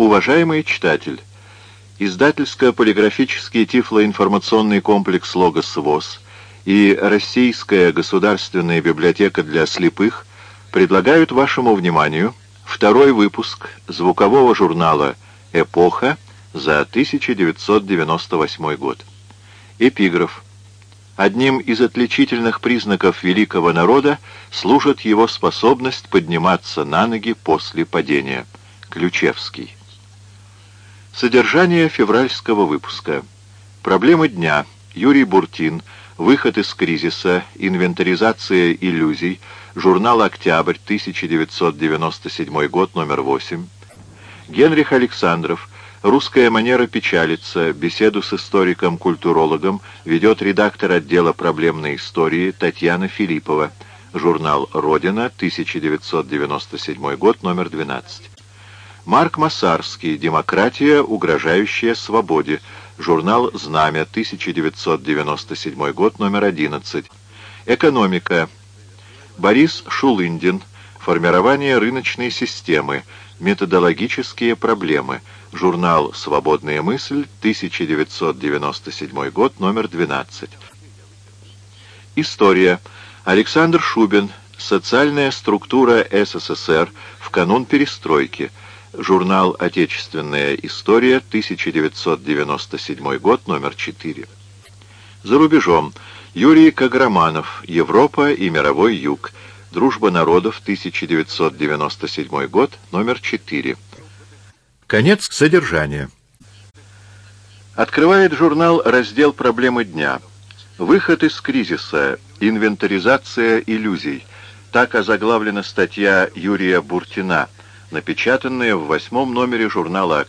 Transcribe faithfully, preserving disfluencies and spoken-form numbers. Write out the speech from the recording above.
Уважаемый читатель, издательско-полиграфический тифлоинформационный комплекс «Логос ВОС» и Российская государственная библиотека для слепых предлагают вашему вниманию второй выпуск звукового журнала «Эпоха» за тысяча девятьсот девяносто восьмой год. Эпиграф. Одним из отличительных признаков великого народа служит его способность подниматься на ноги после падения. Ключевский. Содержание февральского выпуска. Проблемы дня. Юрий Буртин. Выход из кризиса. Инвентаризация иллюзий. Журнал «Октябрь», тысяча девятьсот девяносто седьмой год, номер восемь. Генрих Александров. «Русская манера печалиться». Беседу с историком-культурологом ведет редактор отдела проблемной истории Татьяна Филиппова. Журнал «Родина», тысяча девятьсот девяносто седьмой год, номер двенадцать. Марк Масарский. «Демократия, угрожающая свободе». Журнал «Знамя», тысяча девятьсот девяносто седьмой год, номер одиннадцать. Экономика. Борис Шулындин. «Формирование рыночной системы. Методологические проблемы». Журнал «Свободная мысль», тысяча девятьсот девяносто седьмой год, номер двенадцать. История. Александр Шубин. «Социальная структура СССР в канун перестройки». Журнал «Отечественная история», тысяча девятьсот девяносто седьмой год, номер четыре. За рубежом. Юрий Каграманов. «Европа и мировой юг». «Дружба народов», тысяча девятьсот девяносто седьмой год, номер четыре. Конец содержания. Открывает журнал раздел «Проблемы дня». Выход из кризиса. Инвентаризация иллюзий. Так озаглавлена статья Юрия Буртина, напечатанная в восьмом номере журнала